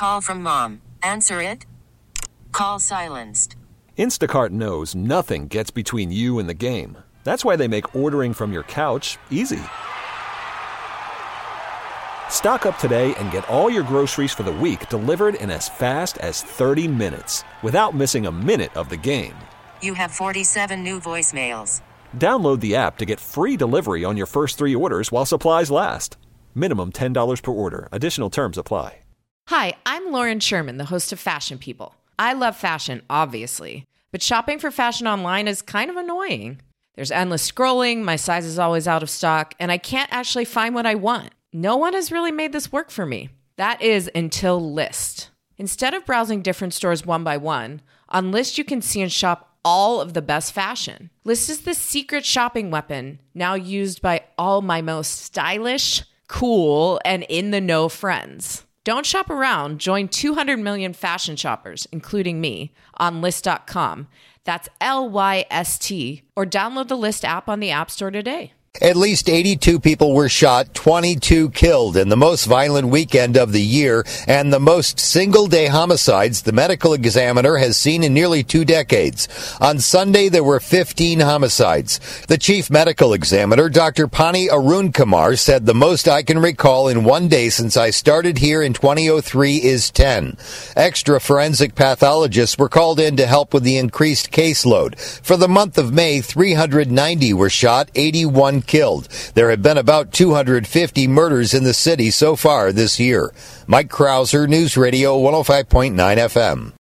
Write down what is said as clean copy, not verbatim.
call from mom. Answer it. Call silenced. Instacart knows nothing gets between you and the game. That's why they make ordering from your couch easy. Stock up today and get all your groceries for the week delivered in as fast as 30 minutes without missing a minute of the game. You have 47 new voicemails. Download the app to get free delivery on your first 3 orders while supplies last. Minimum $10 per order. Additional terms apply. Hi, I'm Lauren Sherman, the host of Fashion People. I love fashion, obviously, but shopping for fashion online is kind of annoying. There's endless scrolling, my size is always out of stock, and I can't actually find what I want. No one has really made this work for me. That is until Lyst. Instead of browsing different stores one by one, on Lyst you can see and shop all of the best fashion. Lyst is the secret shopping weapon now used by all my most stylish, cool, and in-the-know friends. Don't shop around. Join 200 million fashion shoppers, including me, on Lyst.com. That's Lyst, or download the Lyst app on the App Store today. At least 82 people were shot, 22 killed in the most violent weekend of the year and the most single-day homicides the medical examiner has seen in nearly 2 decades. On Sunday, there were 15 homicides. The chief medical examiner, Dr. Pani Arunkumar, said the most I can recall in one day since I started here in 2003 is 10. Extra forensic pathologists were called in to help with the increased caseload. For the month of May, 390 were shot, 81 killed. There have been about 250 murders in the city so far this year. Mike Krauser, News Radio 105.9 FM.